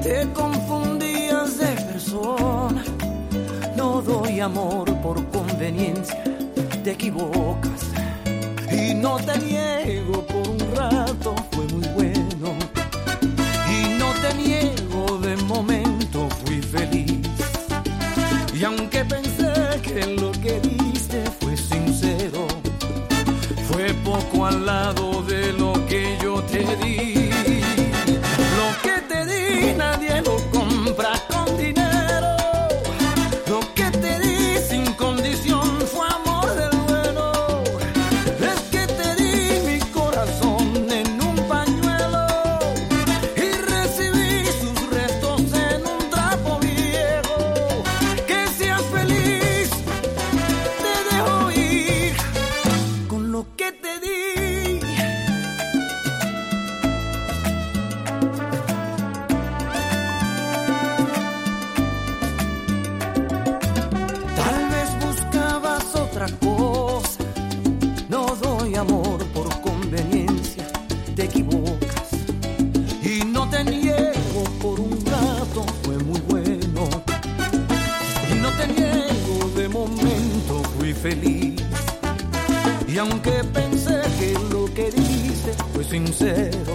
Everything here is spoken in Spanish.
Te confundías de persona. No doy amor por conveniencia. Te equivocas. Y no te niego, por un rato fue muy bueno. Y no te niego, de momento fui feliz. Y aunque pensé que lo que diste fue sincero, fue poco al lado de lo que yo te di. Lo que te di nadie lo compra con dinero. Lo que te di sin condición fue amor del bueno. Es que te di mi corazón en un pañuelo y recibí sus restos en un trapo viejo. Que seas feliz, te dejo ir con lo que te di. Tal vez buscabas otra cosa. No doy amor por conveniencia. Te equivocas. Y no te niego, por un rato fue muy bueno. Y no te niego, de momento fui feliz. Y aunque pensé que lo que dices fue sincero,